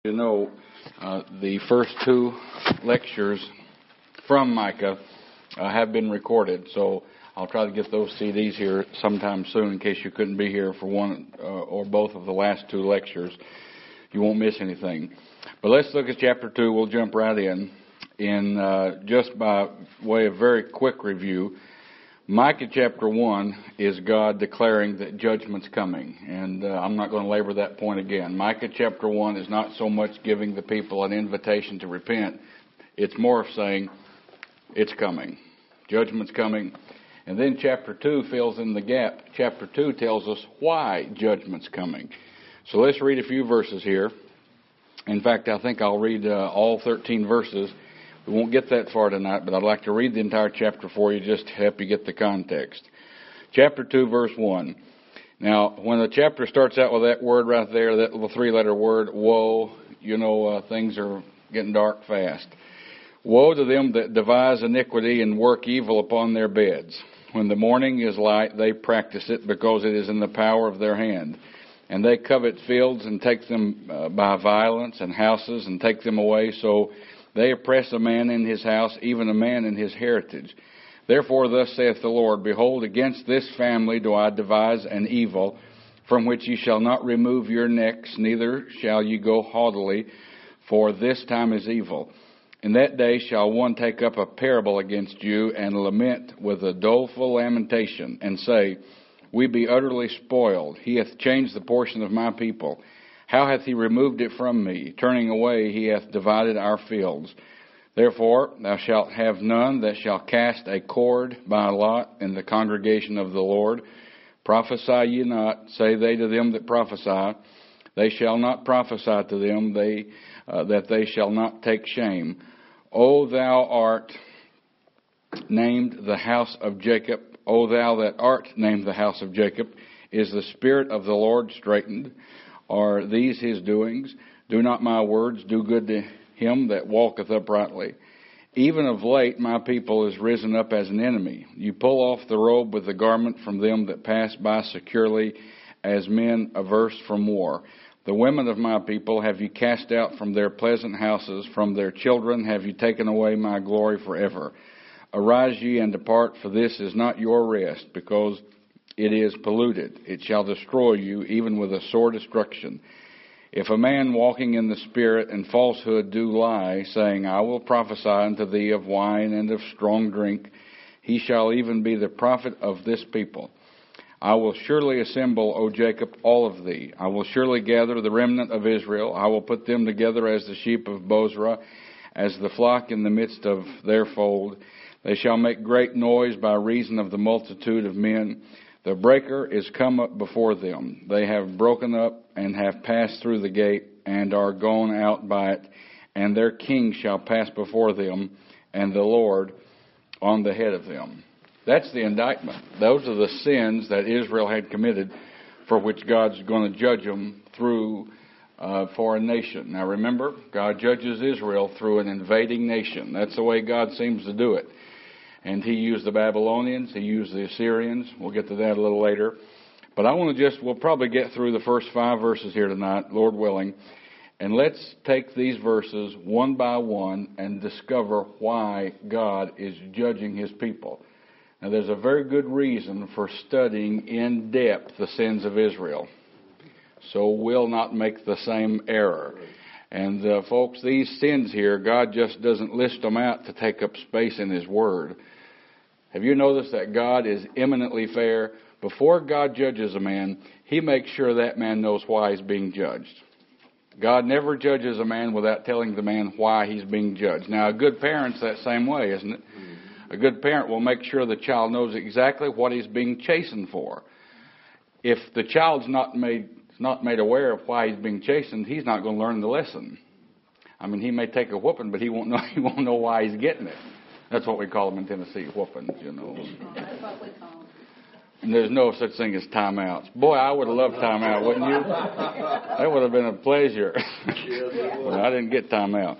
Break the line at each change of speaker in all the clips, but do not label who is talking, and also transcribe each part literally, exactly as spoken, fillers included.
You know, uh, the first two lectures from Micah uh, have been recorded, so I'll try to get those C Ds here sometime soon in case you couldn't be here for one uh, or both of the last two lectures. You won't miss anything. But let's look at chapter two. We'll jump right in. In uh, just by way of very quick review, Micah chapter one is God declaring that judgment's coming, and uh, I'm not going to labor that point again. Micah chapter one is not so much giving the people an invitation to repent. It's more of saying, it's coming. Judgment's coming. And then chapter two fills in the gap. Chapter two tells us why judgment's coming. So let's read a few verses here. In fact, I think I'll read uh, all thirteen verses. We won't get that far tonight, but I'd like to read the entire chapter for you just to help you get the context. Chapter two, verse one. Now, when the chapter starts out with that word right there, that little three-letter word, woe, you know, uh, things are getting dark fast. Woe to them that devise iniquity and work evil upon their beds. When the morning is light, they practice it because it is in the power of their hand. And they covet fields and take them uh, by violence, and houses and take them away, so they oppress a man in his house, even a man in his heritage. Therefore thus saith the Lord, Behold, against this family do I devise an evil, from which ye shall not remove your necks, neither shall ye go haughtily, for this time is evil. In that day shall one take up a parable against you, and lament with a doleful lamentation, and say, We be utterly spoiled. He hath changed the portion of my people. How hath he removed it from me? Turning away, he hath divided our fields. Therefore, thou shalt have none that shall cast a cord by lot in the congregation of the Lord. Prophesy ye not, say they to them that prophesy. They shall not prophesy to them, they uh, that they shall not take shame. O thou art named the house of Jacob, O thou that art named the house of Jacob, is the spirit of the Lord straitened? Are these his doings? Do not my words do good to him that walketh uprightly? Even of late my people is risen up as an enemy. You pull off the robe with the garment from them that pass by securely, as men averse from war. The women of my people have you cast out from their pleasant houses. From their children have you taken away my glory forever. Arise ye and depart, for this is not your rest, because it is polluted. It shall destroy you, even with a sore destruction. If a man walking in the Spirit and falsehood do lie, saying, I will prophesy unto thee of wine and of strong drink, he shall even be the prophet of this people. I will surely assemble, O Jacob, all of thee. I will surely gather the remnant of Israel. I will put them together as the sheep of Bozrah, as the flock in the midst of their fold. They shall make great noise by reason of the multitude of men. The breaker is come up before them. They have broken up and have passed through the gate and are gone out by it. And their king shall pass before them, and the Lord on the head of them. That's the indictment. Those are the sins that Israel had committed, for which God's going to judge them through a foreign nation. Now remember, God judges Israel through an invading nation. That's the way God seems to do it. And he used the Babylonians, he used the Assyrians. We'll get to that a little later. But I want to just, we'll probably get through the first five verses here tonight, Lord willing. And let's take these verses one by one and discover why God is judging his people. Now there's a very good reason for studying in depth the sins of Israel, so we'll not make the same error. And uh, folks, these sins here, God just doesn't list them out to take up space in his word. Have you noticed that God is eminently fair? Before God judges a man, he makes sure that man knows why he's being judged. God never judges a man without telling the man why he's being judged. Now, a good parent's that same way, isn't it? A good parent will make sure the child knows exactly what he's being chastened for. If the child's not made not made aware of why he's being chastened, he's not going to learn the lesson. I mean, he may take a whooping, but he won't know he won't know why he's getting it. That's what we call them in Tennessee, whoopings, you know.
That's what we call them.
And there's no such thing as timeouts. Boy, I would have loved timeout, wouldn't you? That would have been a pleasure. But I didn't get timeout.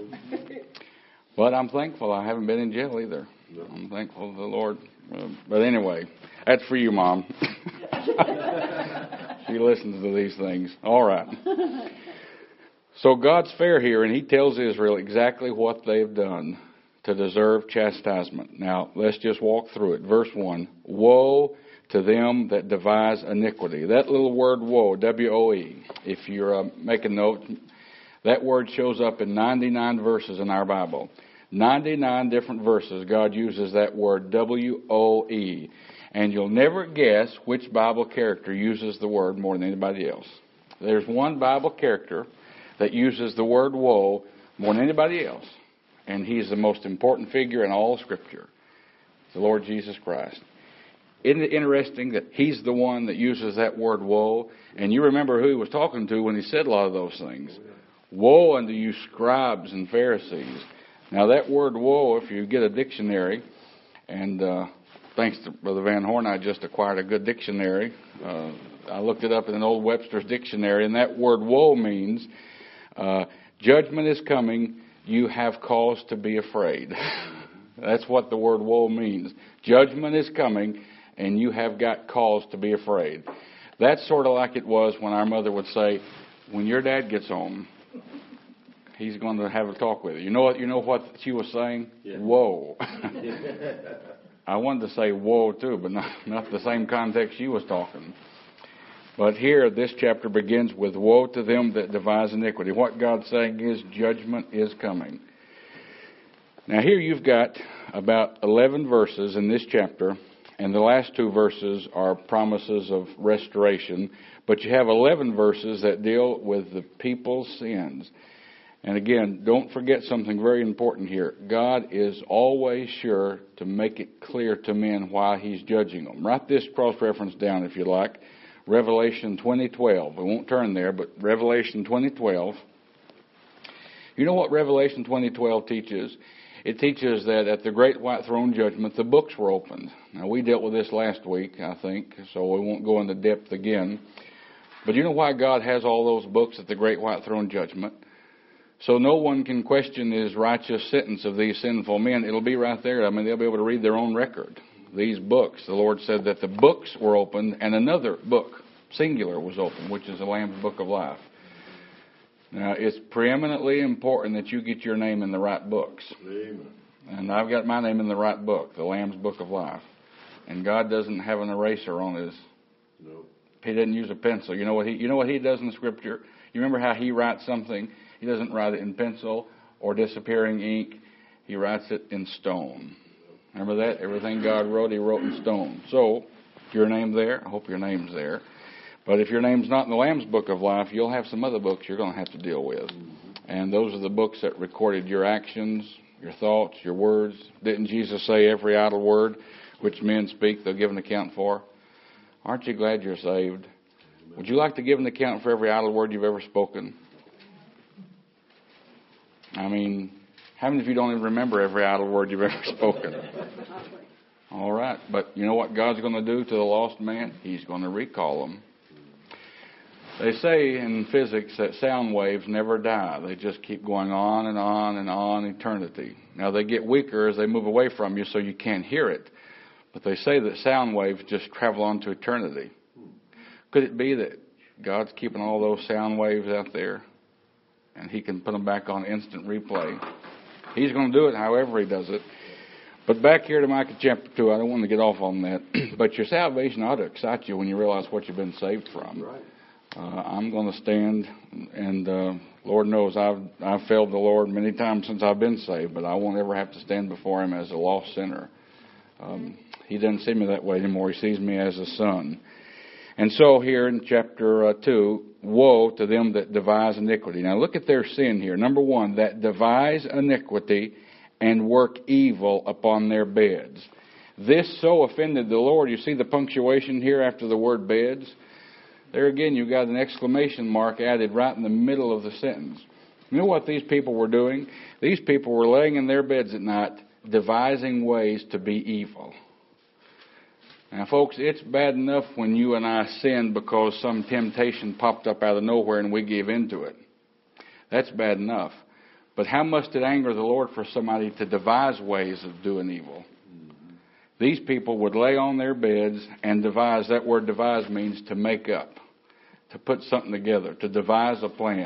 But I'm thankful I haven't been in jail either. I'm thankful to the Lord. But anyway, that's for you, Mom. She listens to these things. All right. So God's fair here, and he tells Israel exactly what they've done to deserve chastisement. Now, let's just walk through it. Verse one, woe to them that devise iniquity. That little word woe, W O E, if you're uh, making note, that word shows up in ninety-nine verses in our Bible. ninety-nine different verses, God uses that word W O E. And you'll never guess which Bible character uses the word more than anybody else. There's one Bible character that uses the word woe more than anybody else. And he's the most important figure in all of Scripture. The Lord Jesus Christ. Isn't it interesting that he's the one that uses that word woe? And you remember who he was talking to when he said a lot of those things. Woe unto you scribes and Pharisees. Now that word woe, if you get a dictionary, and uh, thanks to Brother Van Horn, I just acquired a good dictionary. Uh, I looked it up in an old Webster's dictionary, and that word woe means uh, judgment is coming, you have cause to be afraid. That's what the word woe means. Judgment is coming, and you have got cause to be afraid. That's sort of like it was when our mother would say, when your dad gets home, he's going to have a talk with you. You know what, you know what she was saying? Yeah. Whoa. I wanted to say whoa too, but not, not the same context she was talking. But here, this chapter begins with woe to them that devise iniquity. What God's saying is judgment is coming. Now here you've got about eleven verses in this chapter, and the last two verses are promises of restoration. But you have eleven verses that deal with the people's sins. And again, don't forget something very important here. God is always sure to make it clear to men why he's judging them. Write this cross-reference down if you like. Revelation twenty twelve. We won't turn there, but Revelation twenty twelve. You know what Revelation twenty twelve teaches? It teaches that at the great white throne judgment, the books were opened. Now, we dealt with this last week, I think, so we won't go into depth again. But you know why God has all those books at the great white throne judgment? So no one can question his righteous sentence of these sinful men. It'll be right there. I mean, they'll be able to read their own record. These books, the Lord said that the books were opened and another book, singular, was opened, which is the Lamb's Book of Life. Now, it's preeminently important that you get your name in the right books. Amen. And I've got my name in the right book, the Lamb's Book of Life. And God doesn't have an eraser on his... No. He doesn't use a pencil. You know what he, you know what he does in Scripture? You remember how he writes something? He doesn't write it in pencil or disappearing ink. He writes it in stone. Remember that? Everything God wrote, he wrote in stone. So, is your name there? I hope your name's there. But if your name's not in the Lamb's Book of Life, you'll have some other books you're going to have to deal with. And those are the books that recorded your actions, your thoughts, your words. Didn't Jesus say every idle word which men speak, they'll give an account for? Aren't you glad you're saved? Would you like to give an account for every idle word you've ever spoken? I mean, how many of you don't even remember every idle word you've ever spoken? All right. But you know what God's going to do to the lost man? He's going to recall them. They say in physics that sound waves never die. They just keep going on and on and on eternity. Now, they get weaker as they move away from you, so you can't hear it. But they say that sound waves just travel on to eternity. Could it be that God's keeping all those sound waves out there, and he can put them back on instant replay? He's going to do it however he does it. But back here to Micah chapter two, I don't want to get off on that. But your salvation ought to excite you when you realize what you've been saved from. Right. Uh, I'm going to stand, and uh, Lord knows I've I've failed the Lord many times since I've been saved, but I won't ever have to stand before him as a lost sinner. Um, he doesn't see me that way anymore. He sees me as a son. And so here in chapter uh, two, woe to them that devise iniquity. Now look at their sin here. Number one, that devise iniquity and work evil upon their beds. This so offended the Lord. You see the punctuation here after the word beds? There again, you've got an exclamation mark added right in the middle of the sentence. You know what these people were doing? These people were laying in their beds at night, devising ways to be evil. Now, folks, it's bad enough when you and I sin because some temptation popped up out of nowhere and we gave in to it. That's bad enough. But how must it anger the Lord for somebody to devise ways of doing evil? These people would lay on their beds and devise. That word devise means to make up, to put something together, to devise a plan.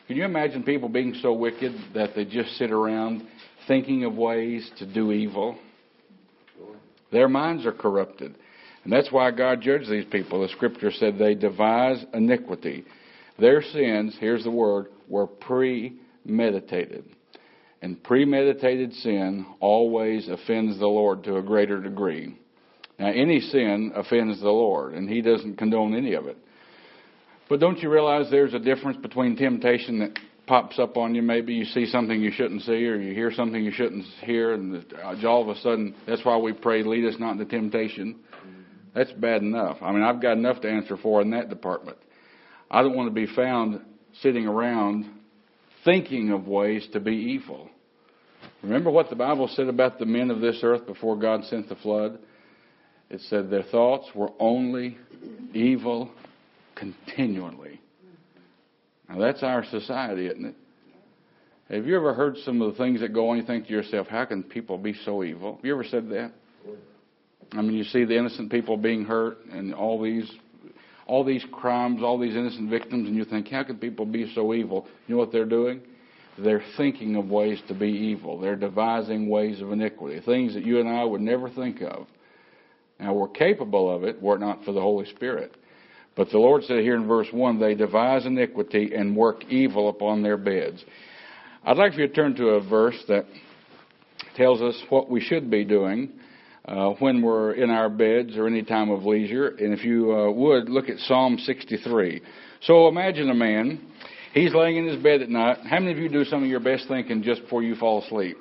Can you imagine people being so wicked that they just sit around thinking of ways to do evil? Their minds are corrupted. And that's why God judged these people. The Scripture said they devise iniquity. Their sins, here's the word, were premeditated. And premeditated sin always offends the Lord to a greater degree. Now, any sin offends the Lord, and He doesn't condone any of it. But don't you realize there's a difference between temptation that pops up on you? Maybe you see something you shouldn't see, or you hear something you shouldn't hear, and all of a sudden, that's why we pray, lead us not into temptation. That's bad enough. I mean, I've got enough to answer for in that department. I don't want to be found sitting around thinking of ways to be evil. Remember what the Bible said about the men of this earth before God sent the flood? It said their thoughts were only evil continually. Now that's our society, isn't it? Have you ever heard some of the things that go on? You think to yourself, how can people be so evil? Have you ever said that? I mean, you see the innocent people being hurt and all these all these crimes, all these innocent victims, and you think, how can people be so evil? You know what they're doing? They're thinking of ways to be evil. They're devising ways of iniquity, things that you and I would never think of. Now, we're capable of it were it not for the Holy Spirit. But the Lord said here in verse one, they devise iniquity and work evil upon their beds. I'd like for you to turn to a verse that tells us what we should be doing uh, when we're in our beds or any time of leisure. And if you uh, would, look at Psalm sixty-three. So imagine a man, he's laying in his bed at night. How many of you do some of your best thinking just before you fall asleep?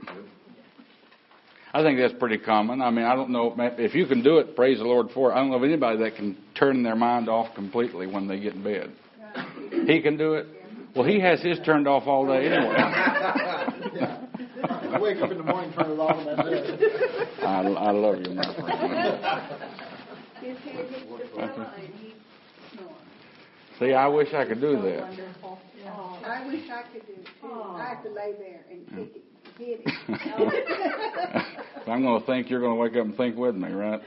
I think that's pretty common. I mean, I don't know, if you can do it, praise the Lord for it. I don't know of anybody that can turn their mind off completely when they get in bed. He can do it? Well, he has his turned off all day anyway.
I wake up in the morning, turn it off, and that's it.
I, I love you, my friend.
His head hits the pillow and he snores.
See, I wish I could do that.
Wonderful. Oh, I wish I could do it too. I have to lay there and kick it. Hit it.
If I'm going to think, you're going to wake up and think with me, right?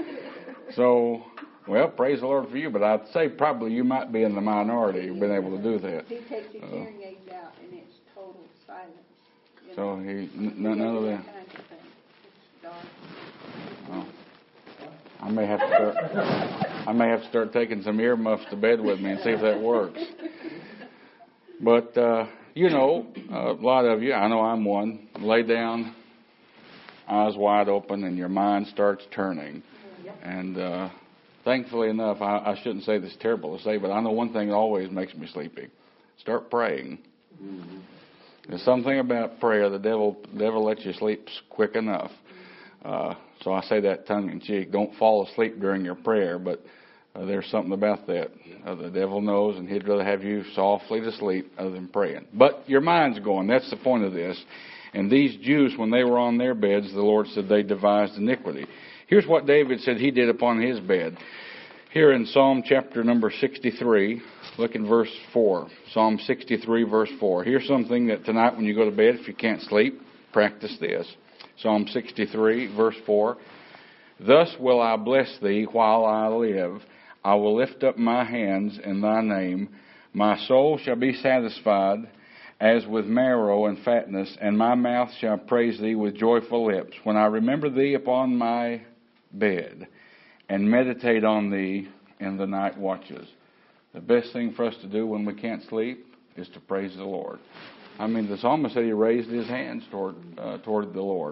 So, well, praise the Lord for you, but I'd say probably you might be in the minority who've been able to do that.
He takes his
Uh,
hearing aids out and it's total silence. You
so
know?
he, n- none of that.
Kinds of things. It's dark.
Oh. I may have to start. I may have to start taking some earmuffs to bed with me and see if that works. But uh, you know, a lot of you, I know I'm one. Lay down, eyes wide open, and your mind starts turning. And uh, thankfully enough, I, I shouldn't say this is terrible to say, but I know one thing that always makes me sleepy. Start praying. Mm-hmm. There's something about prayer. The devil, the devil lets you sleep quick enough. Uh, so I say that tongue in cheek. Don't fall asleep during your prayer, but uh, there's something about that. Uh, the devil knows, and he'd rather have you softly to sleep other than praying. But your mind's going. That's the point of this. And these Jews, when they were on their beds, the Lord said they devised iniquity. Here's what David said he did upon his bed. Here in Psalm chapter number sixty-three, look in verse four. Psalm sixty-three, verse four. Here's something that tonight when you go to bed, if you can't sleep, practice this. Psalm sixty-three, verse four. Thus will I bless thee while I live. I will lift up my hands in thy name. My soul shall be satisfied as with marrow and fatness, and my mouth shall praise thee with joyful lips. When I remember thee upon my bed, and meditate on thee in the night watches. The best thing for us to do when we can't sleep is to praise the Lord. I mean, the psalmist said he raised his hands toward uh, toward the Lord.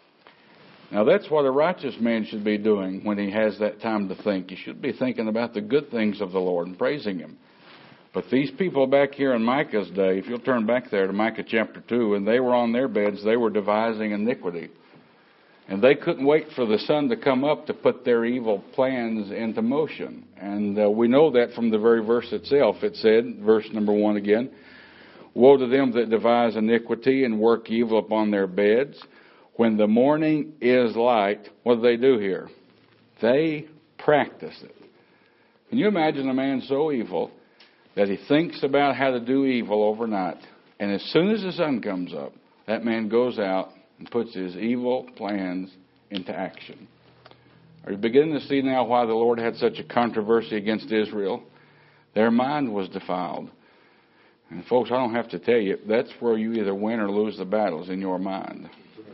Now, that's what a righteous man should be doing when he has that time to think. He should be thinking about the good things of the Lord and praising Him. But these people back here in Micah's day, if you'll turn back there to Micah chapter two, and they were on their beds, they were devising iniquity. And they couldn't wait for the sun to come up to put their evil plans into motion. And uh, we know that from the very verse itself. It said, verse number one again, woe to them that devise iniquity and work evil upon their beds. When the morning is light, what do they do here? They practice it. Can you imagine a man so evil that he thinks about how to do evil overnight, and as soon as the sun comes up, that man goes out and puts his evil plans into action? Are you beginning to see now why the Lord had such a controversy against Israel? Their mind was defiled. And folks, I don't have to tell you, that's where you either win or lose the battles in your mind.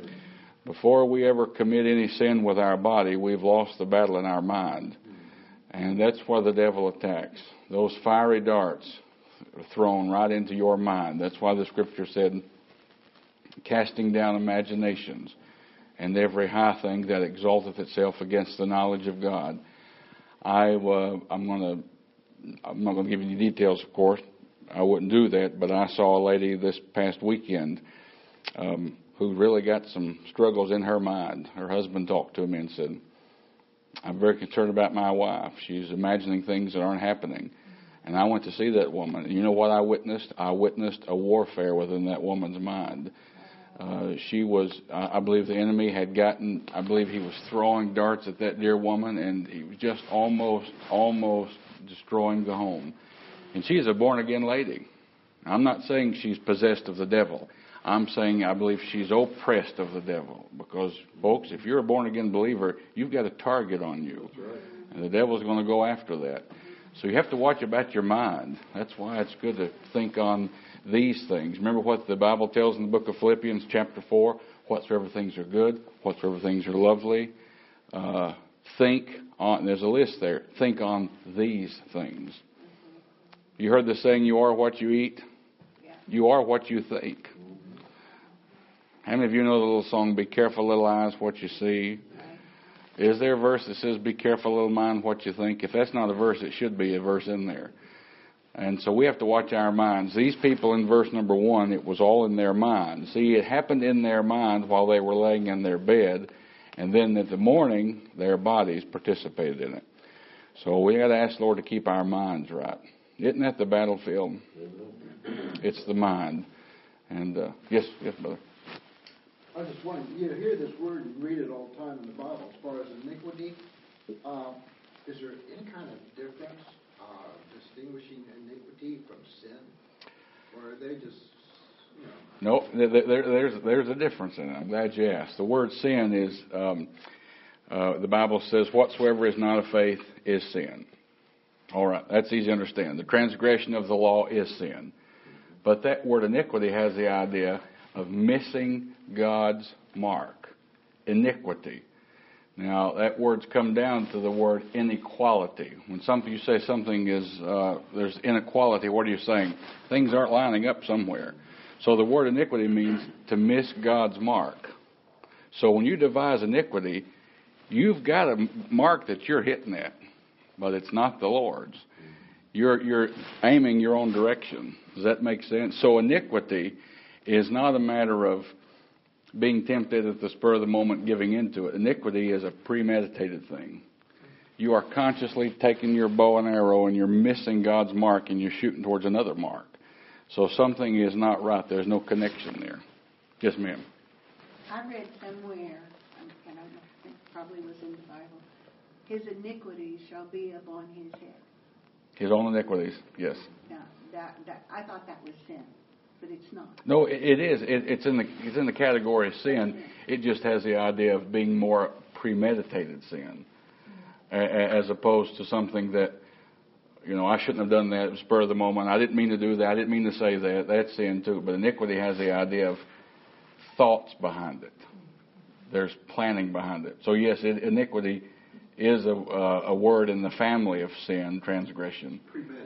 Before we ever commit any sin with our body, we've lost the battle in our mind. And that's where the devil attacks. Those fiery darts are thrown right into your mind. That's why the scripture said, casting down imaginations and every high thing that exalteth itself against the knowledge of God. I, uh, I'm going to, I'm not going to give you any details, of course. I wouldn't do that, but I saw a lady this past weekend um, who really got some struggles in her mind. Her husband talked to me and said, I'm very concerned about my wife. She's imagining things that aren't happening. And I went to see that woman. And you know what I witnessed? I witnessed a warfare within that woman's mind. Uh, she was, I believe the enemy had gotten, I believe he was throwing darts at that dear woman, and he was just almost, almost destroying the home. And she's a born-again lady. I'm not saying she's possessed of the devil. I'm saying I believe she's oppressed of the devil. Because, folks, if you're a born-again believer, you've got a target on you. That's right. And the devil's going to go after that. So you have to watch about your mind. That's why it's good to think on these things. Remember what the Bible tells in the book of Philippians chapter four? Whatsoever things are good, whatsoever things are lovely. Uh, think on, there's a list there. Think on these things. You heard the saying, you are what you eat? Yeah. You are what you think. Mm-hmm. How many of you know the little song, Be Careful Little Eyes, What You See? Right. Is there a verse that says, Be careful little mind, what you think? If that's not a verse, it should be a verse in there. And so we have to watch our minds. These people in verse number one, it was all in their mind. See, it happened in their mind while they were laying in their bed. And then in the morning, their bodies participated in it. So we got to ask the Lord to keep our minds right. Isn't that the battlefield? It's the mind. And, uh, yes, yes, brother.
I was just wondering, you hear this word and read it all the time in the Bible as far as iniquity. Uh, is there any kind of difference uh, distinguishing iniquity from sin? Or are they just, you know?
No, there, there, there's, there's a difference in it. I'm glad you asked. The word sin is, um, uh, the Bible says, whatsoever is not of faith is sin. All right, that's easy to understand. The transgression of the law is sin. But that word iniquity has the idea of missing God's mark. Iniquity. Now, that word's come down to the word inequality. When something you say something is, uh, there's inequality, what are you saying? Things aren't lining up somewhere. So the word iniquity means to miss God's mark. So when you devise iniquity, you've got a mark that you're hitting at. But it's not the Lord's. You're you're aiming your own direction. Does that make sense? So iniquity is not a matter of being tempted at the spur of the moment, giving into it. Iniquity is a premeditated thing. You are consciously taking your bow and arrow and you're missing God's mark and you're shooting towards another mark. So something is not right. There's no connection there. Yes, ma'am.
I read somewhere, I don't know, I think it probably was in the Bible, his iniquities shall be upon his head.
His own iniquities, yes.
Now, that, that, I thought that was sin, but it's not.
No, it, it is. It, it's in the it's in the category of sin. It just has the idea of being more premeditated sin, a, as opposed to something that, you know, I shouldn't have done that. It was spur of the moment. I didn't mean to do that. I didn't mean to say that. That's sin too. But iniquity has the idea of thoughts behind it. There's planning behind it. So yes, it, iniquity is a, uh, a word in the family of sin, transgression.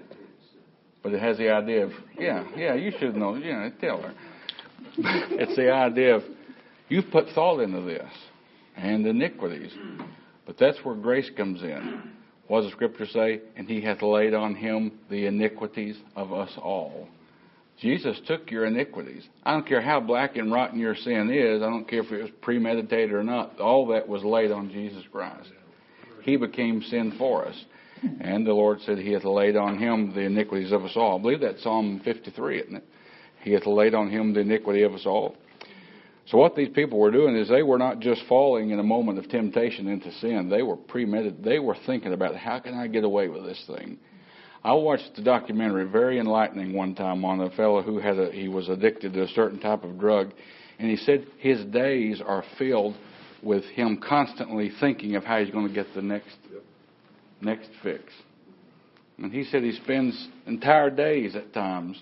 But it has the idea of, yeah, yeah, you should know, you know, tell her. It's the idea of, you've put thought into this, and iniquities. But that's where grace comes in. What does the scripture say? And he hath laid on him the iniquities of us all. Jesus took your iniquities. I don't care how black and rotten your sin is. I don't care if it was premeditated or not. All that was laid on Jesus Christ. He became sin for us. And the Lord said he hath laid on him the iniquities of us all. I believe that's Psalm fifty-three, isn't it? He hath laid on him the iniquity of us all. So what these people were doing is they were not just falling in a moment of temptation into sin. They were premeditated. They were thinking about, how can I get away with this thing? I watched a documentary, very enlightening one time, on a fellow who had a, he was addicted to a certain type of drug. And he said his days are filled with him constantly thinking of how he's going to get the next yep. next fix. And he said he spends entire days at times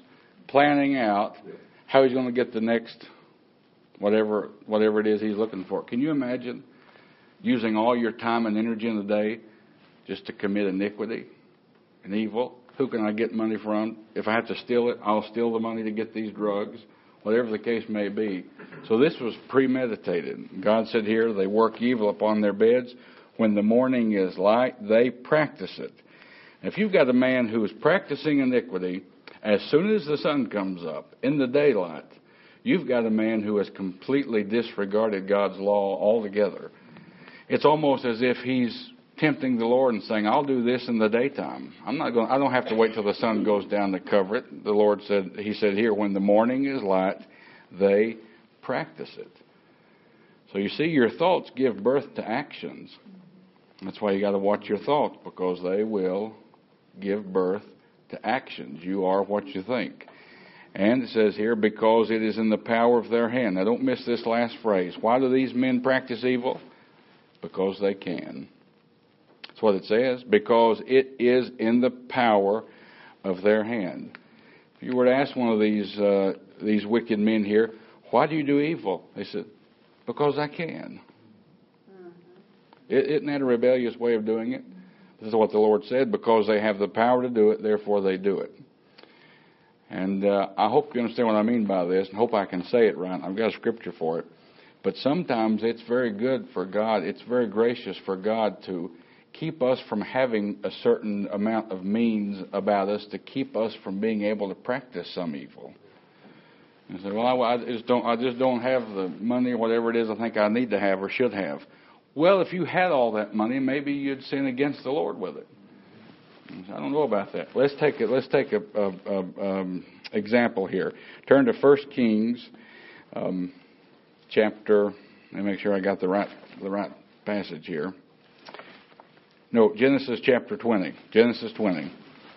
planning out how he's going to get the next whatever whatever it is he's looking for. Can you imagine using all your time and energy in the day just to commit iniquity and evil? Who can I get money from? If I have to steal it, I'll steal the money to get these drugs, whatever the case may be. So this was premeditated. God said here, they work evil upon their beds. When the morning is light, they practice it. If you've got a man who is practicing iniquity, as soon as the sun comes up in the daylight, you've got a man who has completely disregarded God's law altogether. It's almost as if he's tempting the Lord and saying, I'll do this in the daytime. I'm not going. I don't have to wait till the sun goes down to cover it. The Lord said, He said here, when the morning is light, they practice it. So you see, your thoughts give birth to actions. That's why you got to watch your thoughts, because they will give birth to actions. You are what you think. And it says here, because it is in the power of their hand. Now don't miss this last phrase. Why do these men practice evil? Because they can. That's what it says. Because it is in the power of their hand. If you were to ask one of these uh, these wicked men here, why do you do evil? They said, because I can. Mm-hmm. Isn't that a rebellious way of doing it? This is what the Lord said. Because they have the power to do it, therefore they do it. And uh, I hope you understand what I mean by this, and hope I can say it right. I've got a scripture for it. But sometimes it's very good for God, it's very gracious for God to keep us from having a certain amount of means about us to keep us from being able to practice some evil. And say, well, I, I just don't, I just don't have the money or whatever it is I think I need to have or should have. Well, if you had all that money, maybe you'd sin against the Lord with it. I don't know about that. Let's take it. Let's take a, a, a um, example here. Turn to First Kings, um, chapter. Let me make sure I got the right the right passage here. No, Genesis chapter twenty. Genesis twenty.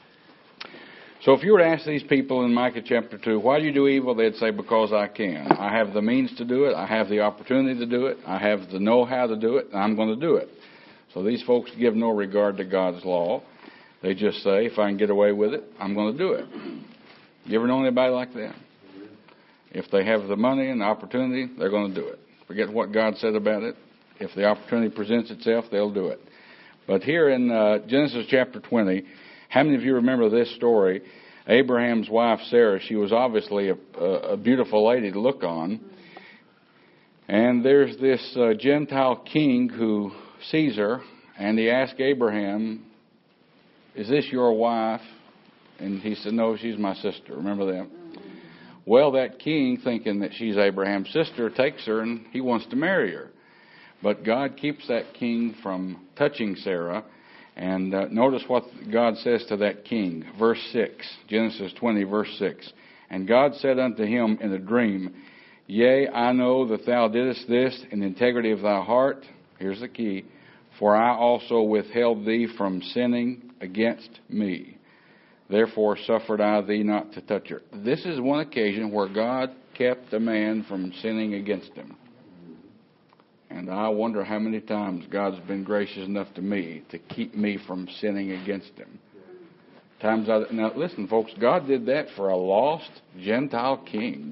So if you were to ask these people in Micah chapter two, why do you do evil? They'd say, because I can. I have the means to do it. I have the opportunity to do it. I have the know-how to do it, and I'm going to do it. So these folks give no regard to God's law. They just say, if I can get away with it, I'm going to do it. You ever know anybody like that? If they have the money and the opportunity, they're going to do it. Forget what God said about it. If the opportunity presents itself, they'll do it. But here in uh, Genesis chapter twenty, how many of you remember this story? Abraham's wife, Sarah, she was obviously a, a beautiful lady to look on. And there's this uh, Gentile king who sees her, and he asks Abraham, is this your wife? And he said, no, she's my sister. Remember that? Mm-hmm. Well, that king, thinking that she's Abraham's sister, takes her and he wants to marry her. But God keeps that king from touching Sarah. And uh, notice what God says to that king. Verse six, Genesis twenty, verse six. And God said unto him in a dream, yea, I know that thou didst this in the integrity of thy heart. Here's the key. For I also withheld thee from sinning against me. Therefore suffered I thee not to touch her. This is one occasion where God kept a man from sinning against him. And I wonder how many times God's been gracious enough to me to keep me from sinning against him. Times I, now listen, folks, God did that for a lost Gentile king.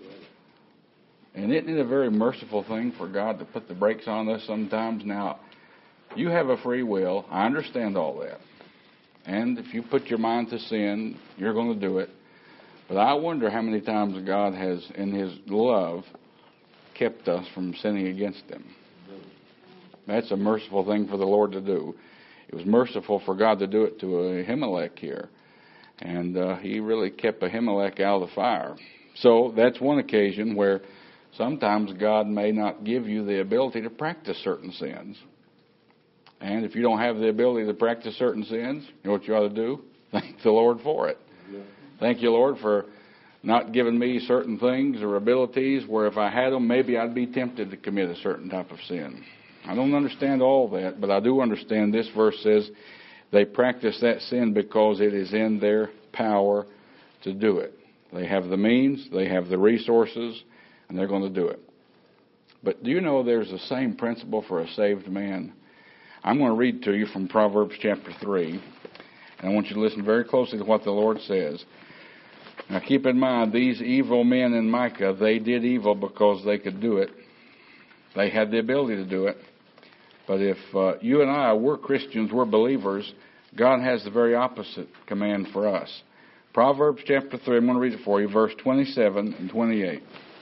And isn't it a very merciful thing for God to put the brakes on us sometimes? Now, you have a free will. I understand all that. And if you put your mind to sin, you're going to do it. But I wonder how many times God has, in His love, kept us from sinning against Him. That's a merciful thing for the Lord to do. It was merciful for God to do it to Ahimelech here. And uh, He really kept Ahimelech out of the fire. So that's one occasion where sometimes God may not give you the ability to practice certain sins. And if you don't have the ability to practice certain sins, you know what you ought to do? Thank the Lord for it. Yeah. Thank you, Lord, for not giving me certain things or abilities where if I had them, maybe I'd be tempted to commit a certain type of sin. I don't understand all that, but I do understand this verse says they practice that sin because it is in their power to do it. They have the means, they have the resources, and they're going to do it. But do you know there's the same principle for a saved man? I'm going to read to you from Proverbs chapter three, and I want you to listen very closely to what the Lord says. Now keep in mind, these evil men in Micah, they did evil because they could do it. They had the ability to do it. But if uh, you and I, we're Christians, we're believers, God has the very opposite command for us. Proverbs chapter three, I'm going to read it for you, verse twenty-seven and twenty-eight.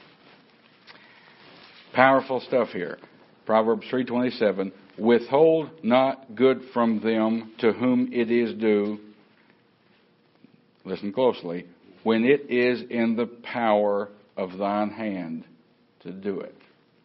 Powerful stuff here. Proverbs three twenty-seven, withhold not good from them to whom it is due. Listen closely. When it is in the power of thine hand to do it.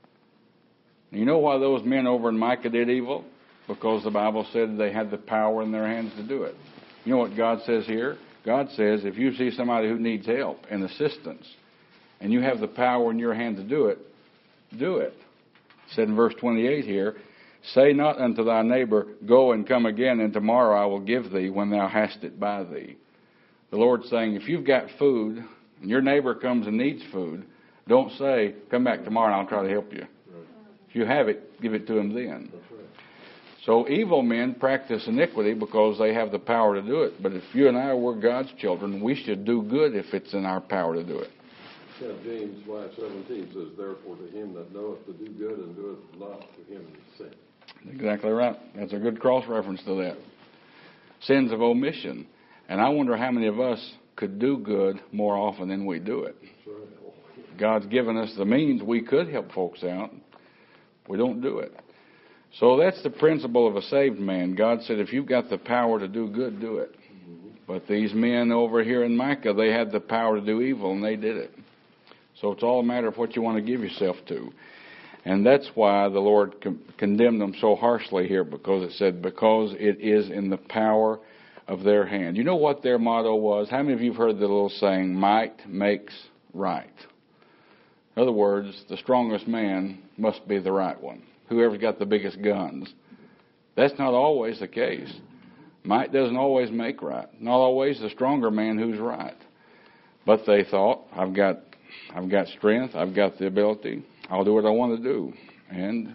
You know why those men over in Micah did evil? Because the Bible said they had the power in their hands to do it. You know what God says here? God says if you see somebody who needs help and assistance, and you have the power in your hand to do it, do it. It said in verse twenty-eight here, say not unto thy neighbor, go and come again, and tomorrow I will give thee when thou hast it by thee. The Lord's saying, if you've got food, and your neighbor comes and needs food, don't say, come back tomorrow and I'll try to help you. If you have it, give it to him then. So evil men practice iniquity because they have the power to do it. But if you and I were God's children, we should do good if it's in our power to do it.
Yeah, James five seventeen says, therefore to him that knoweth to do good and doeth not, to him is sin.
Exactly right. That's a good cross-reference to that. Sins of omission. And I wonder how many of us could do good more often than we do it. God's given us the means. We could help folks out. We don't do it. So that's the principle of a saved man. God said, if you've got the power to do good, do it. But these men over here in Micah, they had the power to do evil, and they did it. So it's all a matter of what you want to give yourself to. And that's why the Lord con- condemned them so harshly here, because it said, because it is in the power of their hand. You know what their motto was? How many of you have heard the little saying, might makes right? In other words, the strongest man must be the right one. Whoever's got the biggest guns. That's not always the case. Might doesn't always make right. Not always the stronger man who's right. But they thought, I've got I've got strength, I've got the ability, I'll do what I want to do. And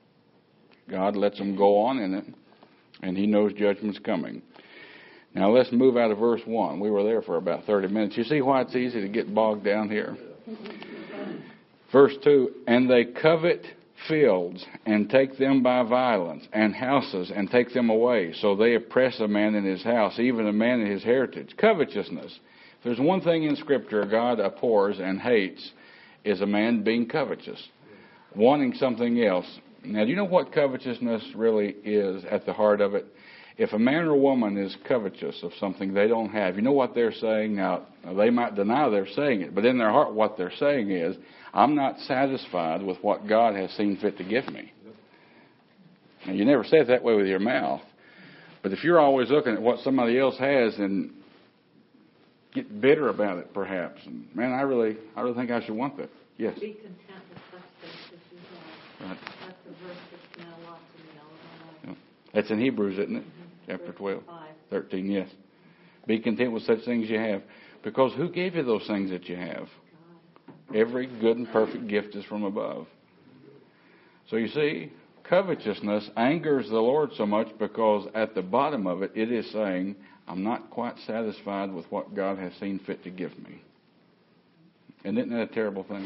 God lets them go on in it, and he knows judgment's coming. Now let's move out of verse one. We were there for about thirty minutes. You see why it's easy to get bogged down here? Verse two, and they covet fields and take them by violence, and houses and take them away. So they oppress a man in his house, even a man in his heritage. Covetousness. If there's one thing in Scripture God abhors and hates, is a man being covetous, wanting something else. Now, do you know what covetousness really is at the heart of it? If a man or woman is covetous of something they don't have, you know what they're saying? Now, they might deny they're saying it, but in their heart what they're saying is, I'm not satisfied with what God has seen fit to give me. Now, you never say it that way with your mouth, but if you're always looking at what somebody else has and get bitter about it, perhaps, and man, I really, I really think I should want that. Yes.
Be content with such things as you have.
Right.
That's the verse that's now lost in the all of my life.
That's in Hebrews, isn't it?
Mm-hmm.
Chapter
Verse
twelve,
five.
thirteen. Yes. Be content with such things you have, because who gave you those things that you have? Every good and perfect gift is from above. So you see, covetousness angers the Lord so much because at the bottom of it, it is saying, I'm not quite satisfied with what God has seen fit to give me. And isn't that a terrible thing?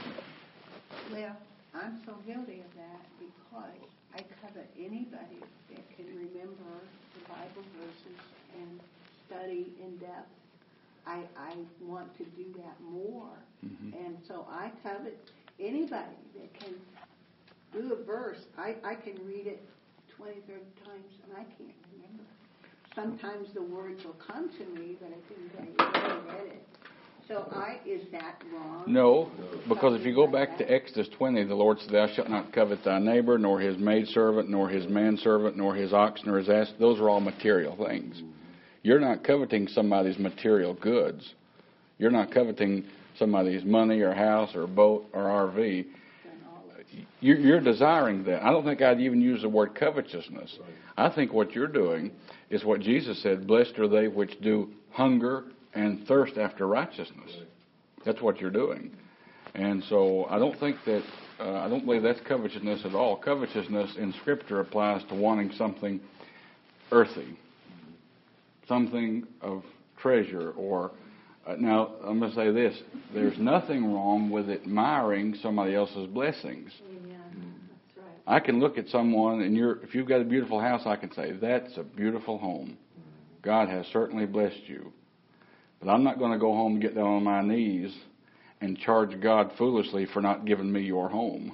Well, I'm so guilty of that because I covet anybody that can remember the Bible verses and study in depth. I, I want to do that more. Mm-hmm. And so I covet anybody that can do a verse. I, I can read it twenty, thirty times and I can't remember. Sometimes the words will come to me, but I didn't really read it. So I, is that wrong?
No, because if you go back to Exodus twenty, the Lord said, thou shalt not covet thy neighbor, nor his maidservant, nor his manservant, nor his ox, nor his ass. Those are all material things. You're not coveting somebody's material goods. You're not coveting somebody's money or house or boat or R V. You're, you're desiring that. I don't think I'd even use the word covetousness. I think what you're doing is what Jesus said, blessed are they which do hunger and thirst after righteousness. That's what you're doing. And so I don't think that, uh, I don't believe that's covetousness at all. Covetousness in Scripture applies to wanting something earthy, something of treasure or Uh, now, I'm going to say this. There's nothing wrong with admiring somebody else's blessings.
Amen. That's right.
I can look at someone, and you're, if you've got a beautiful house, I can say, that's a beautiful home. God has certainly blessed you. But I'm not going to go home and get down on my knees and charge God foolishly for not giving me your home.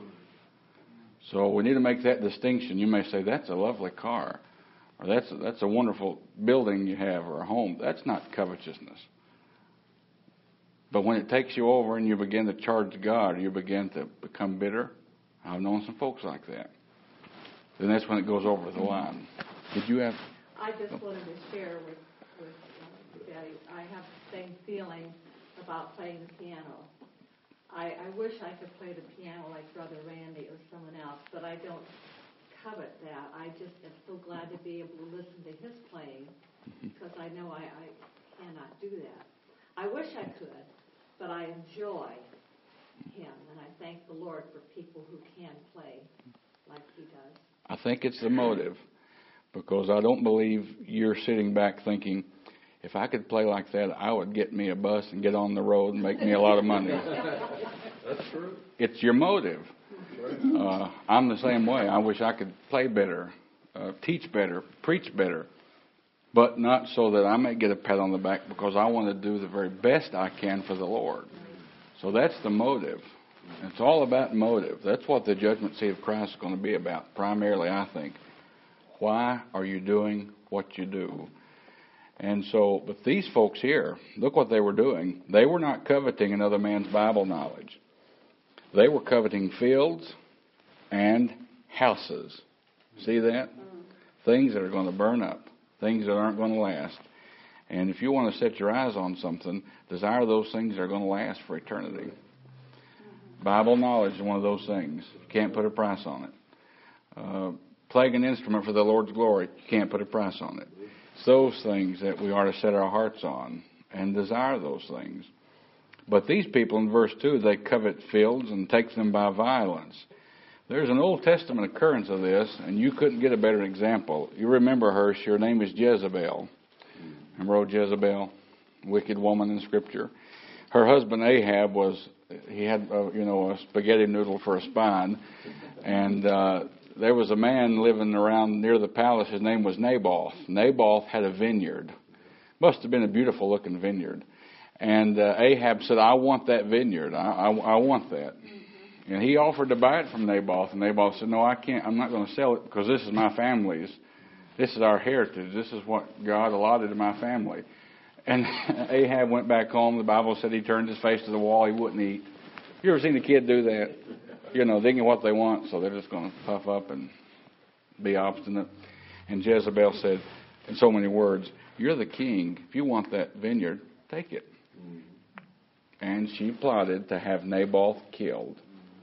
So we need to make that distinction. You may say, that's a lovely car, or that's a, that's a wonderful building you have, or a home. That's not covetousness. But when it takes you over and you begin to charge God, you begin to become bitter. I've known some folks like that. Then that's when it goes over the line. Did you have...
I just wanted to share with, with uh, Daddy, I have the same feeling about playing the piano. I, I wish I could play the piano like Brother Randy or someone else, but I don't covet that. I just am so glad to be able to listen to his playing, because I know I, I cannot do that. I wish I could, but I enjoy him, and I thank the Lord for people who can play like he does.
I think it's the motive, because I don't believe you're sitting back thinking, if I could play like that, I would get me a bus and get on the road and make me a lot of money.
That's true.
It's your motive. Uh, I'm the same way. I wish I could play better, uh, teach better, preach better, but not so that I may get a pat on the back, because I want to do the very best I can for the Lord. So that's the motive. It's all about motive. That's what the judgment seat of Christ is going to be about, primarily, I think. Why are you doing what you do? And so, but these folks here, look what they were doing. They were not coveting another man's Bible knowledge. They were coveting fields and houses. See that? Things that are going to burn up. Things that aren't going to last. And if you want to set your eyes on something, desire those things that are going to last for eternity. Bible knowledge is one of those things. You can't put a price on it. Uh, playing an instrument for the Lord's glory, you can't put a price on it. It's those things that we are to set our hearts on and desire those things. But these people in verse two, they covet fields and take them by violence. There's an Old Testament occurrence of this, and you couldn't get a better example. You remember her. Her name is Jezebel. Remember old Jezebel, wicked woman in Scripture. Her husband Ahab was, he had, uh, you know, a spaghetti noodle for a spine. And uh, there was a man living around near the palace. His name was Naboth. Naboth had a vineyard. Must have been a beautiful looking vineyard. And uh, Ahab said, I want that vineyard. I, I, I want that. And he offered to buy it from Naboth. And Naboth said, no, I can't. I'm not going to sell it, because this is my family's. This is our heritage. This is what God allotted to my family. And Ahab went back home. The Bible said he turned his face to the wall. He wouldn't eat. You ever seen a kid do that? You know, they get what they want, so they're just going to puff up and be obstinate. And Jezebel said, in so many words, you're the king. If you want that vineyard, take it. And she plotted to have Naboth killed.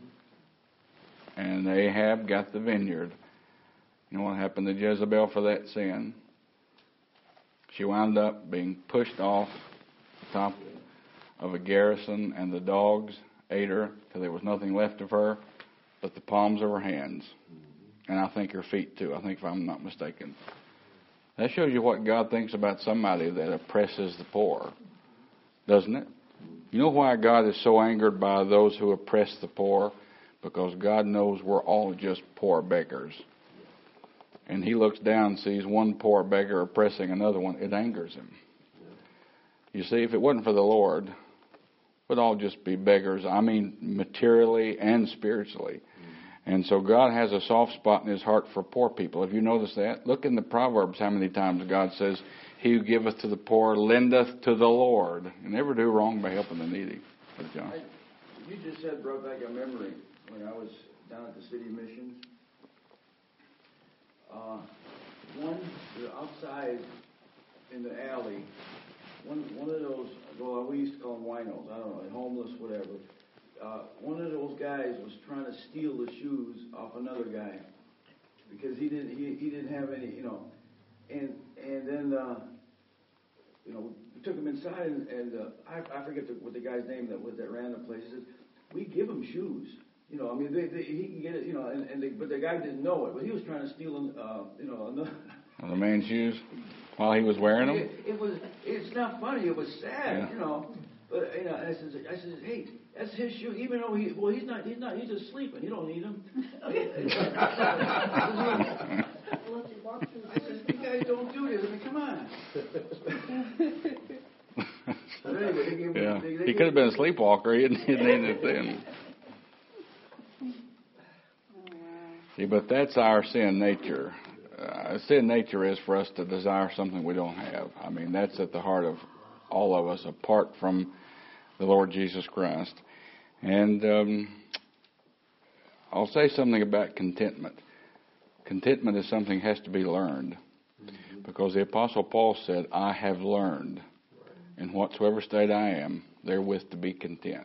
And Ahab got the vineyard. You know what happened to Jezebel for that sin? She wound up being pushed off the top of a garrison, and the dogs ate her till there was nothing left of her but the palms of her hands. And I think her feet too, I think, if I'm not mistaken. That shows you what God thinks about somebody that oppresses the poor, doesn't it? You know why God is so angered by those who oppress the poor? Because God knows we're all just poor beggars. And he looks down and sees one poor beggar oppressing another one. It angers him. You see, if it wasn't for the Lord, we'd all just be beggars. I mean, materially and spiritually. And so God has a soft spot in his heart for poor people. Have you noticed that? Look in the Proverbs how many times God says, he who giveth to the poor lendeth to the Lord. You never do wrong by helping the needy. John.
I, you just said, brought back a memory when I was down at the City of Missions. Uh, one, outside in the alley, one one of those, well, we used to call them winos, I don't know, homeless, whatever. Uh, one of those guys was trying to steal the shoes off another guy because he didn't he, he didn't have any, you know, and and then uh, you know, we took him inside, and, and uh, I, I forget the, what the guy's name that was that ran the place. He says, we give him shoes. You know, I mean, they, they, he can get it, you know, and, and they, but the guy didn't know it. But he was trying to steal, uh, you know, another.
The man's shoes while he was wearing them?
It, it was, it's not funny. It was sad,
yeah.
you know. But you know, I says, I says, hey, that's his shoe. Even though he, well, he's not, he's not, he's just sleeping. You don't need him. I says, you guys don't do this. I mean, come on. But anyway, they gave,
Yeah,
they, they
he could have been a sleepwalker. He didn't, he didn't need it then. See, but that's our sin nature. Uh, sin nature is for us to desire something we don't have. I mean, that's at the heart of all of us, apart from the Lord Jesus Christ. And um, I'll say something about contentment. Contentment is something that has to be learned. Because the Apostle Paul said, I have learned in whatsoever state I am, therewith to be content.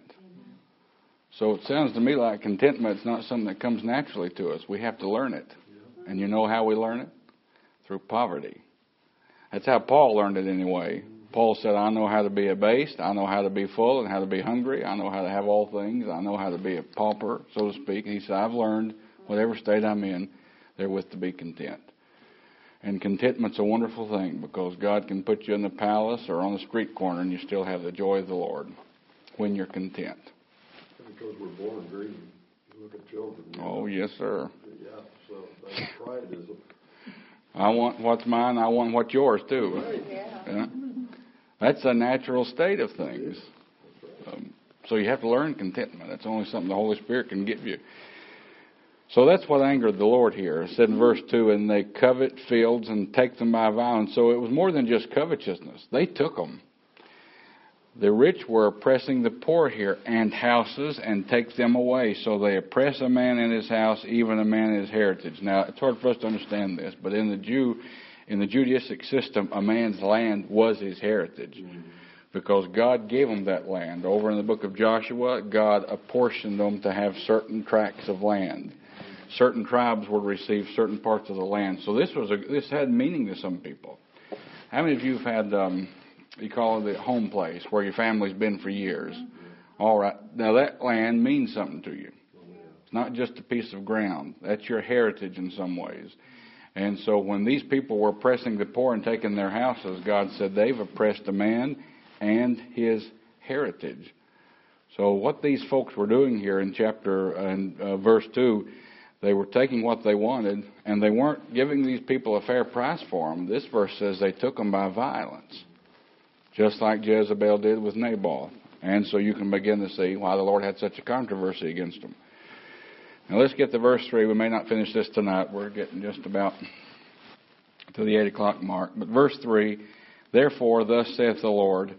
So it sounds to me like contentment is not something that comes naturally to us. We have to learn it. And you know how we learn it? Through poverty. That's how Paul learned it anyway. Paul said, I know how to be abased, I know how to be full and how to be hungry, I know how to have all things, I know how to be a pauper, so to speak. And he said, I've learned, whatever state I'm in, therewith to be content. And contentment's a wonderful thing, because God can put you in the palace or on the street corner and you still have the joy of the Lord when you're content.
Because we're born greedy. You look at children.
Oh, yes, sir.
Yeah, so that pride is a...
I want what's mine, I want what's yours, too.
Right.
Yeah. That's a natural state of things. Um, so you have to learn contentment. It's only something the Holy Spirit can give you. So that's what angered the Lord here. It said in verse two, and they covet fields and take them by violence. So it was more than just covetousness. They took them. The rich were oppressing the poor here, and houses, and take them away. So they oppress a man in his house, even a man in his heritage. Now, it's hard for us to understand this, but in the Jew, in the Judaistic system, a man's land was his heritage. Because God gave them that land. Over in the book of Joshua, God apportioned them to have certain tracts of land. Certain tribes would receive certain parts of the land. So this was a, this had meaning to some people. How many of you have had, um, you call it the home place, where your family's been for years? All right. Now that land means something to you. It's not just a piece of ground. That's your heritage in some ways. And so when these people were oppressing the poor and taking their houses, God said they've oppressed a man and his heritage. So what these folks were doing here in chapter uh, uh, verse two, they were taking what they wanted, and they weren't giving these people a fair price for them. This verse says they took them by violence, just like Jezebel did with Nabal. And so you can begin to see why the Lord had such a controversy against them. Now let's get to verse three. We may not finish this tonight. We're getting just about to the eight o'clock mark. But verse three, therefore thus saith the Lord,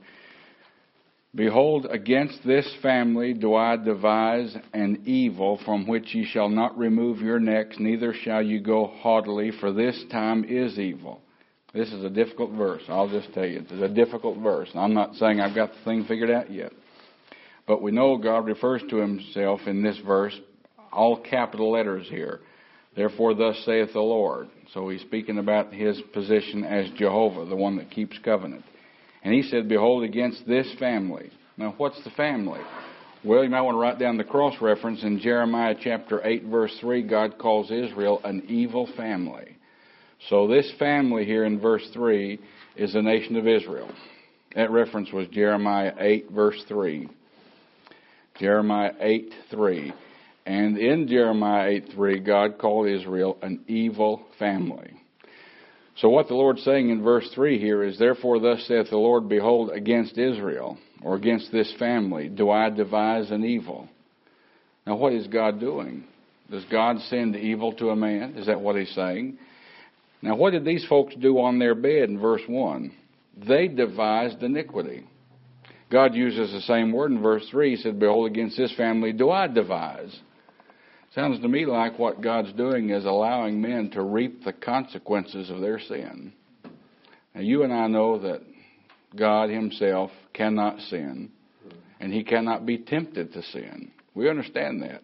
behold, against this family do I devise an evil from which ye shall not remove your necks, neither shall you go haughtily, for this time is evil. This is a difficult verse. I'll just tell you, it's a difficult verse. I'm not saying I've got the thing figured out yet. But we know God refers to himself in this verse, all capital letters here. Therefore, thus saith the Lord. So he's speaking about his position as Jehovah, the one that keeps covenant. And he said, behold, against this family. Now, what's the family? Well, you might want to write down the cross-reference. In Jeremiah chapter eight, verse three, God calls Israel an evil family. So this family here in verse three is the nation of Israel. That reference was Jeremiah eight, verse three. Jeremiah eight, three. And in Jeremiah eight, three, God called Israel an evil family. So what the Lord's saying in verse three here is, therefore thus saith the Lord, behold, against Israel, or against this family, do I devise an evil. Now what is God doing? Does God send evil to a man? Is that what he's saying? Now what did these folks do on their bed in verse one? They devised iniquity. God uses the same word in verse three. He said, behold, against this family do I devise. Sounds to me like what God's doing is allowing men to reap the consequences of their sin. Now, you and I know that God himself cannot sin, and he cannot be tempted to sin. We understand that.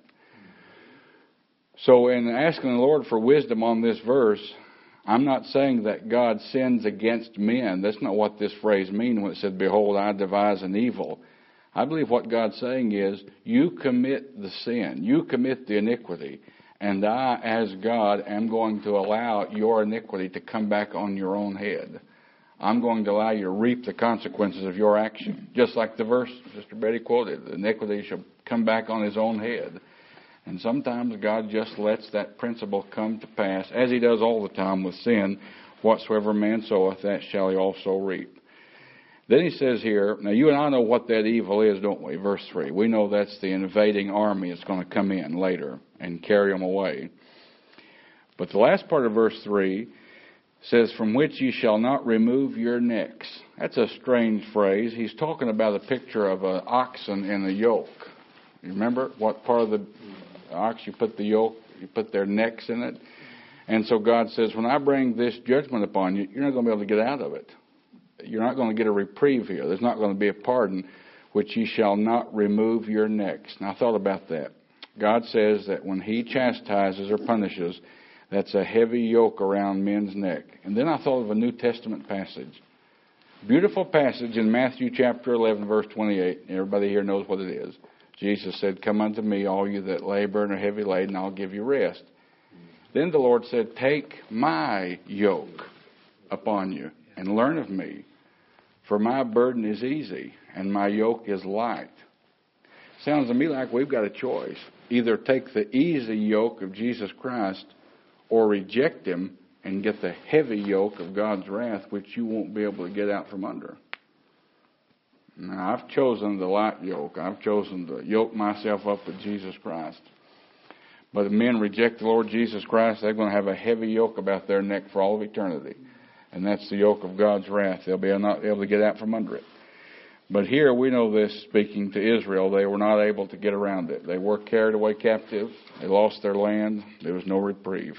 So in asking the Lord for wisdom on this verse, I'm not saying that God sins against men. That's not what this phrase means when it said, behold, I devise an evil. I believe what God's saying is, you commit the sin, you commit the iniquity, and I, as God, am going to allow your iniquity to come back on your own head. I'm going to allow you to reap the consequences of your action. Just like the verse Sister Betty quoted, iniquity shall come back on his own head. And sometimes God just lets that principle come to pass, as he does all the time with sin. Whatsoever man soweth, that shall he also reap. Then he says here, now you and I know what that evil is, don't we? Verse three. We know that's the invading army that's going to come in later and carry them away. But the last part of verse three says, from which ye shall not remove your necks. That's a strange phrase. He's talking about a picture of an oxen in a yoke. You remember what part of the ox you put the yoke, you put their necks in it? And so God says, when I bring this judgment upon you, you're not going to be able to get out of it. You're not going to get a reprieve here. There's not going to be a pardon, which ye shall not remove your necks. Now I thought about that. God says that when he chastises or punishes, that's a heavy yoke around men's neck. And then I thought of a New Testament passage. Beautiful passage in Matthew chapter eleven, verse twenty-eight. Everybody here knows what it is. Jesus said, come unto me, all you that labor and are heavy laden, I'll give you rest. Then the Lord said, take my yoke upon you and learn of me. For my burden is easy and my yoke is light. Sounds to me like we've got a choice. Either take the easy yoke of Jesus Christ or reject him and get the heavy yoke of God's wrath, which you won't be able to get out from under. Now, I've chosen the light yoke. I've chosen to yoke myself up with Jesus Christ. But if men reject the Lord Jesus Christ, they're going to have a heavy yoke about their neck for all of eternity. And that's the yoke of God's wrath. They'll be not able to get out from under it. But here we know this, speaking to Israel, they were not able to get around it. They were carried away captive. They lost their land. There was no reprieve.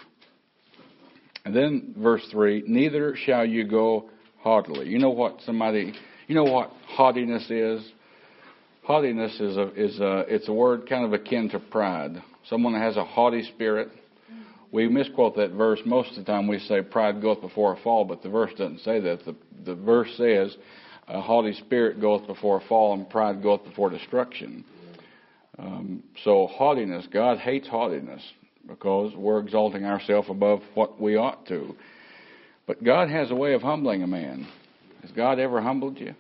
And then verse three, neither shall you go haughtily. You know what somebody, you know what haughtiness is? Haughtiness is a, is a, it's a word kind of akin to pride. Someone that has a haughty spirit. We misquote that verse. Most of the time we say pride goeth before a fall, but the verse doesn't say that. The, the verse says a haughty spirit goeth before a fall and pride goeth before destruction. Um, so haughtiness, God hates haughtiness because we're exalting ourselves above what we ought to. But God has a way of humbling a man. Has God ever humbled you?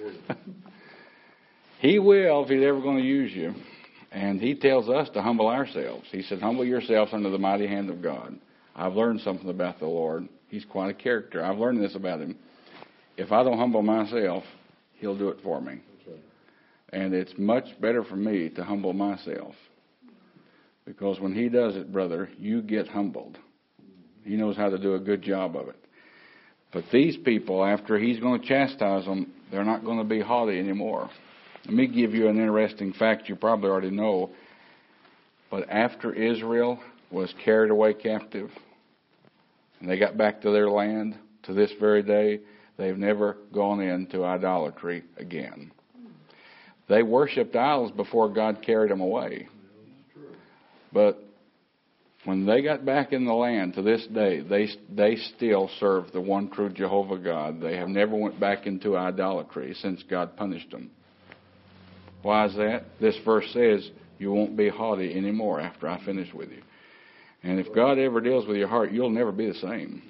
He will if he's ever going to use you. And he tells us to humble ourselves. He said, humble yourselves under the mighty hand of God. I've learned something about the Lord. He's quite a character. I've learned this about him. If I don't humble myself, he'll do it for me. And it's much better for me to humble myself. Because when he does it, brother, you get humbled. He knows how to do a good job of it. But these people, after he's going to chastise them, they're not going to be haughty anymore. Let me give you an interesting fact you probably already know. But after Israel was carried away captive, and they got back to their land, to this very day, they've never gone into idolatry again. They worshipped idols before God carried them away. But when they got back in the land to this day, they they still serve the one true Jehovah God. They have never went back into idolatry since God punished them. Why is that? This verse says you won't be haughty anymore after I finish with you. And if God ever deals with your heart, you'll never be the same.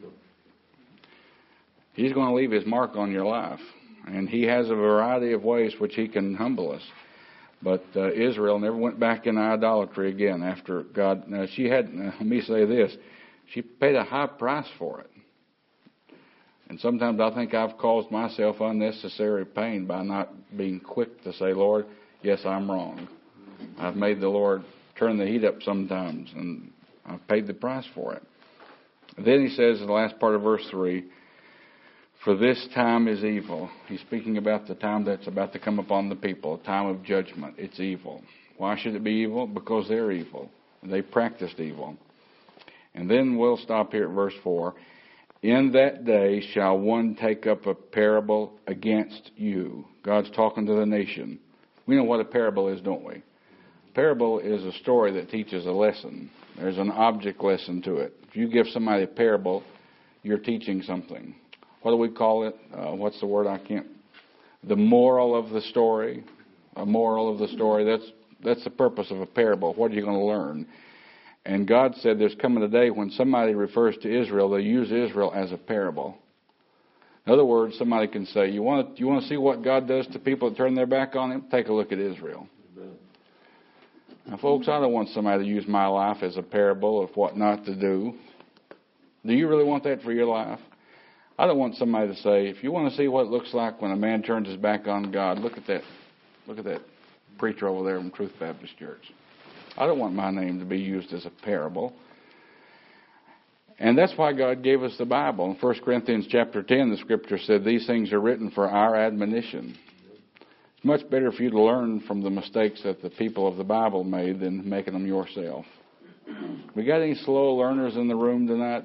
He's going to leave his mark on your life. And he has a variety of ways which he can humble us. But uh, Israel never went back in idolatry again after God. Now, she had, uh, let me say this, she paid a high price for it. And sometimes I think I've caused myself unnecessary pain by not being quick to say, Lord, yes, I'm wrong. I've made the Lord turn the heat up sometimes, and I've paid the price for it. Then he says in the last part of verse three, for this time is evil. He's speaking about the time that's about to come upon the people, a time of judgment. It's evil. Why should it be evil? Because they're evil. They practiced evil. And then we'll stop here at verse four. In that day shall one take up a parable against you. God's talking to the nation. We know what a parable is, don't we? A parable is a story that teaches a lesson. There's an object lesson to it. If you give somebody a parable, you're teaching something. What do we call it? Uh, what's the word? I can't. The moral of the story. A moral of the story. That's that's the purpose of a parable. What are you going to learn? And God said there's coming a day when somebody refers to Israel, they use Israel as a parable. In other words, somebody can say, you want to, you want to see what God does to people that turn their back on Him? Take a look at Israel.
Amen.
Now, folks, I don't want somebody to use my life as a parable of what not to do. Do you really want that for your life? I don't want somebody to say, if you want to see what it looks like when a man turns his back on God, look at that, look at that preacher over there from Truth Baptist Church. I don't want my name to be used as a parable. And that's why God gave us the Bible. In First Corinthians chapter ten, the Scripture said, these things are written for our admonition. It's much better for you to learn from the mistakes that the people of the Bible made than making them yourself. We got any slow learners in the room tonight?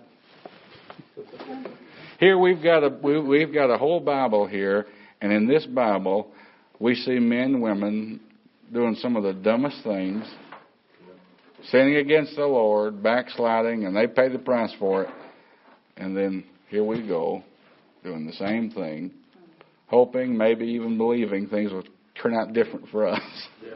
Here we've got a we, we've got a whole Bible here, and in this Bible we see men and women doing some of the dumbest things, sinning against the Lord, backsliding, and they pay the price for it. And then here we go, doing the same thing, hoping, maybe even believing things will turn out different for us.
Yeah.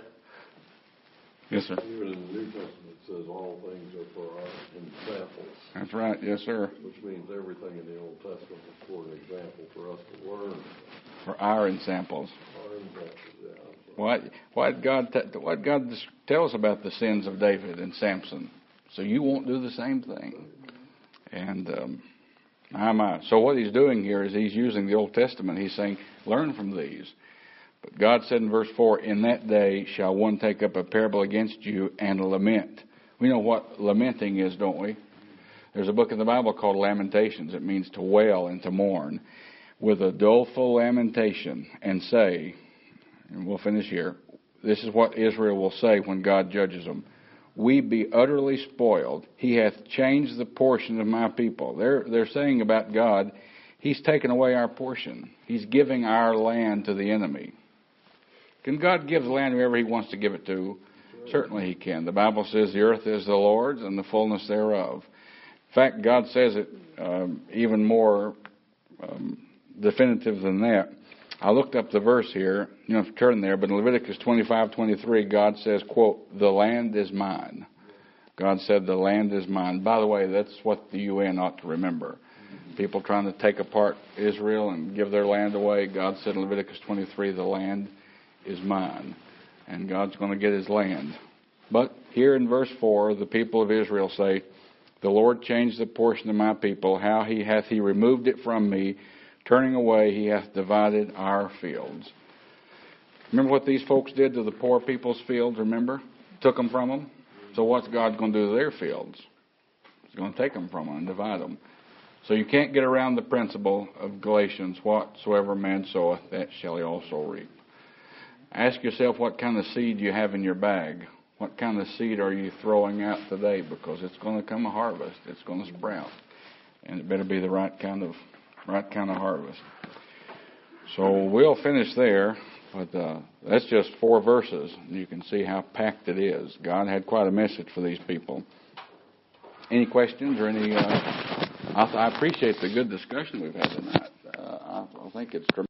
Yes, sir.
Even in the New Testament it says all things are for our examples.
That's right. Yes, sir.
Which means everything in the Old Testament is for an example for us to learn.
For our examples.
Our examples, yeah.
What what God t- what God tells about the sins of David and Samson, so you won't do the same thing. And um, my my. So what He's doing here is He's using the Old Testament. He's saying, learn from these. But God said in verse four, in that day shall one take up a parable against you and lament. We know what lamenting is, don't we? There's a book in the Bible called Lamentations. It means to wail and to mourn with a doleful lamentation and say, and we'll finish here, this is what Israel will say when God judges them. We be utterly spoiled. He hath changed the portion of my people. They're, they're saying about God, He's taken away our portion. He's giving our land to the enemy. Can God give the land whoever He wants to give it to? Certainly He can. The Bible says the earth is the Lord's and the fullness thereof. In fact, God says it um, even more um, definitive than that. I looked up the verse here. You don't have to turn there, but in Leviticus twenty-five twenty-three, God says, quote, the land is mine. God said the land is mine. By the way, that's what the U N ought to remember. People trying to take apart Israel and give their land away. God said in Leviticus twenty-three, the land is mine. And God's going to get His land. But here in verse four, the people of Israel say, the Lord changed the portion of my people. How he hath He removed it from me. Turning away, He hath divided our fields. Remember what these folks did to the poor people's fields, remember? Took them from them. So what's God going to do to their fields? He's going to take them from them and divide them. So you can't get around the principle of Galatians, whatsoever man soweth, that shall he also reap. Ask yourself what kind of seed you have in your bag. What kind of seed are you throwing out today? Because it's going to come a harvest. It's going to sprout. And it better be the right kind of right kind of harvest. So we'll finish there. But uh, that's just four verses. You can see how packed it is. God had quite a message for these people. Any questions or any... Uh, I, I appreciate the good discussion we've had tonight. Uh, I, I think it's tremendous.